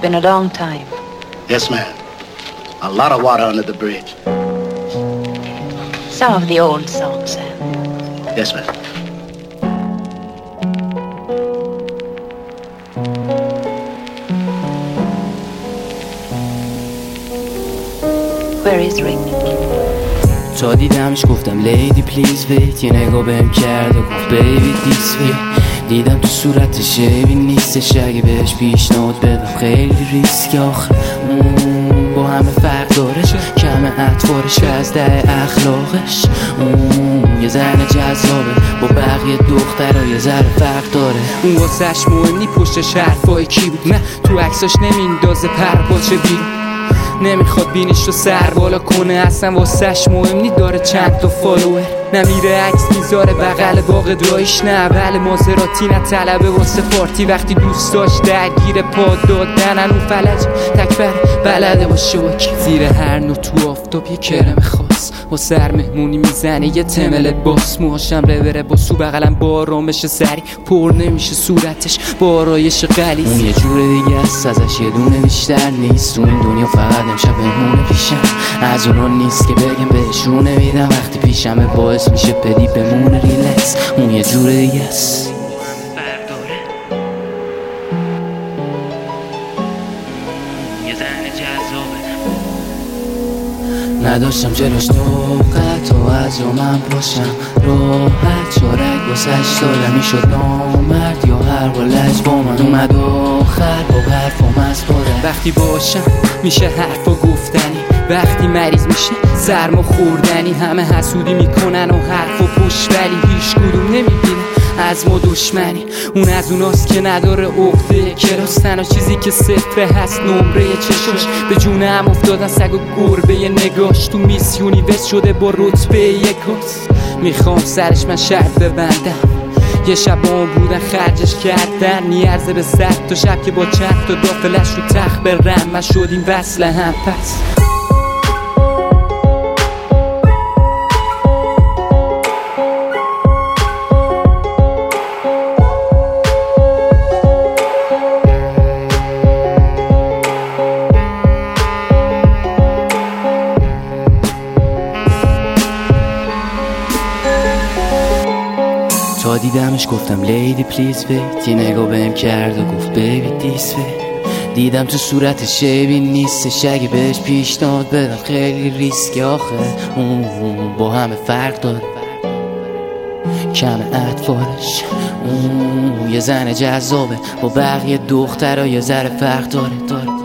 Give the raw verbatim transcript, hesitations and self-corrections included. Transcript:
been a long time. Yes, ma'am. A lot of water under the bridge. Some of the old songs, Sam. Yes, ma'am. Where is Rick? تا دیدمش گفتم لیدی پلیز ویت، یه نگاه بهم کرد و گفت بیبی دیس ویت. دیدم تو صورتش شیبی نیستش، اگه بهش پیشنهاد بدم خیلی ریسک. آخه اون با همه فرق داره، کم اطوارش و از ده اخلاقش. اون یه زن جذابه، با بقیه دخترها یه ذره فرق داره. اون واسش مهم نی پشتش حرفای کی بود، نه تو عکساش نمیندازه پر پاچه بیرون، نمیخواد بینیش رو سر بالا کنه، اصلا واسش مهم نی داره چند تا فالوور. نمیره عکس میذاره بغل باغ دایش، نه اول مازراتی نه طلبه واسه پارتی. وقتی دوست داشت درگیر پا دادن اون فلج تکبر بلده باشه با کی. زیر هر نو تو آفتاب یه کرم خاص، با سر مهمونی میزنه یه تمل باس. موهاشم بره با سو بغلم با آرامش سری، پر نمیشه صورتش با آرایش غلیظ. اون یه جور دیگه است، ازش یه دونه بیشتر نیست. تو این دنیا فقط امشب بمونه پیشم، از اونا نیست که بگم بهش رو نمیدم. وقتی پیشمه باعث میشه پدی بمونه ریلکس. اون یه جور دیگه است. نداشتم جلوش طاقت و از رو من باشم راحت، چارک واسش دادم میشد نامرد یا هر ولج با من اومد آخر با حرفم از بادم. وقتی باشم میشه حرفا گفتنی، وقتی مریض میشه سرما خوردنی. همه حسودی میکنن و حرف و پشت، ولی هیچ کدوم نمیبینه از ما دشمنی. اون از اوناست که نداره عقده کلاس، تنها چیزی که صفره هست نمره چشاش. به جون هم افتادن سگ و گربه نگاش، تو میس یونیورس شده با رتبه یکاس. میخوام سرش من شرط ببندم، یه شب با اون بودن خرجش کردن، نیرزه به صد تا شب که با چند تا دافلش رو تخت برم و شدیم وصل هم. پس تا دیدمش گفتم لیدی پلیز ویت، یه نگاه بهم کرد و گفت بیبی دیس ویت. دیدم تو صورتش شیبی نیستش، اگه بهش پیشنهاد بدم خیلی ریسک. آخه اون با همه فرق داره، کم اطوارش. اون یه زن جذابه، با بقیه دخترها یه ذره فرق داره داره